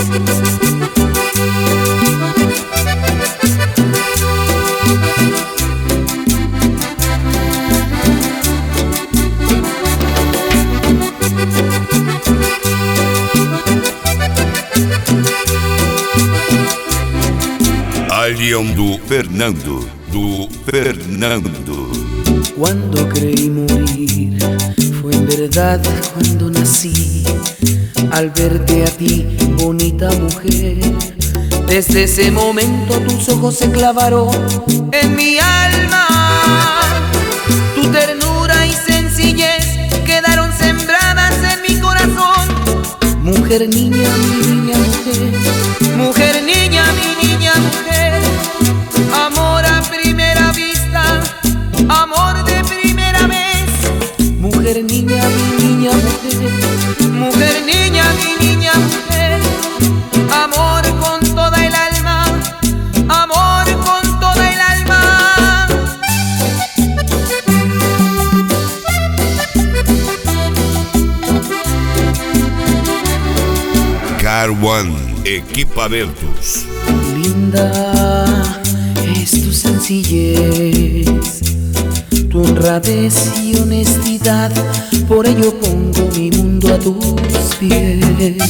Alien do Fernando, Cuando creí morir, fue en verdad cuando nací. Al verte a ti, bonita mujer, desde ese momento tus ojos se clavaron en mi alma. Tu ternura y sencillez quedaron sembradas en mi corazón. Mujer, niña, mi niña, mujer. Mujer, niña, mi niña, mujer. Amor a primera vista, amor de primera vez. Mujer, niña, mi niña, mujer. Mujer, niña, mi niña, mujer. Amor con toda el alma, amor con toda el alma. Car One Equipamentos. Linda es tu sencillez, tu honradez y honestidad, por ello pongo mi mundo a tus pies.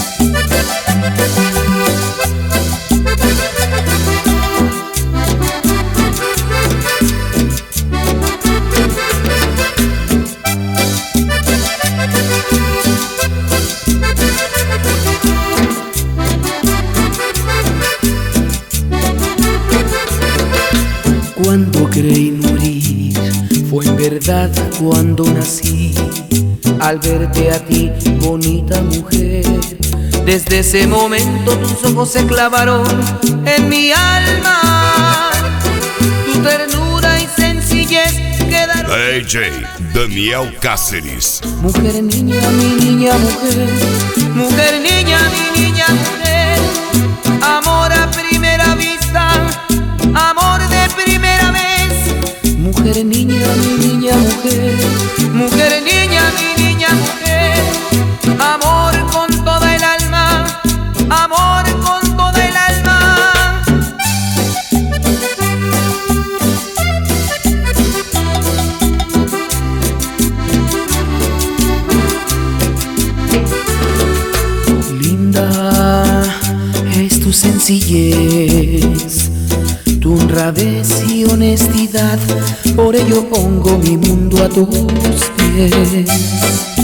Cuando creí morir, fue en verdad cuando nací. Al verte a ti, bonita mujer, desde ese momento tus ojos se clavaron en mi alma. Tu ternura y sencillez quedaron. DJ Daniel Cáceres. Mujer, niña, mi niña, mujer. Mujer, niña, mi niña, mujer. Amor a primera vista, amor de primera vez. Mujer, niña, mi niña, mujer. Mujer, niña, mi niña, mujer. Amor con toda el alma, amor con toda el alma. Linda es tu sencillez, tu honradez y honestidad, por ello pongo mi mundo a tus pies.